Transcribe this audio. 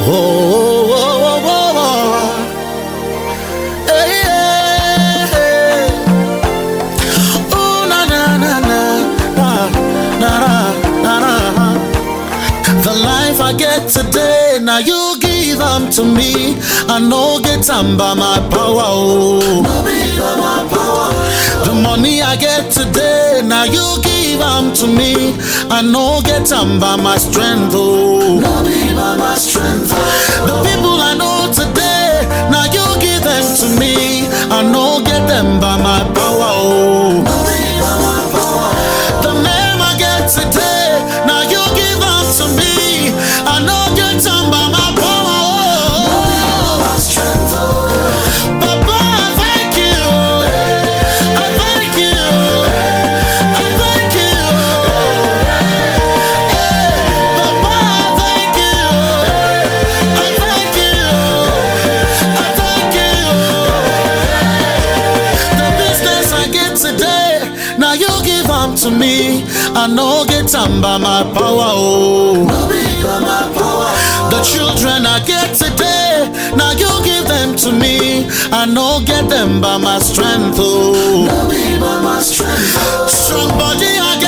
Oh, oh, oh, oh, oh. Hey, hey, hey. Oh, na na na na na na na na. The life I get today, now you give them to me. I no get them by my power. Oh. No be by my power. The money I get today, now you give them to me. I no get them by my strength. Oh. No be by my strength. Oh. The people I know today, now you give them to me. I no get them by my power. Oh. No be by my power. The name I get today, now you give them to me. I know get some by my power. Oh, my strength. Papa, I thank you. I thank you. I thank you. Papa, I thank you. I thank you. I thank you. The business I get today, now you give them to me. I know get some by my power. Oh. The children I get today, now you give them to me. I no get them by my strength. Oh. No be by my strength. Oh. Strong body I get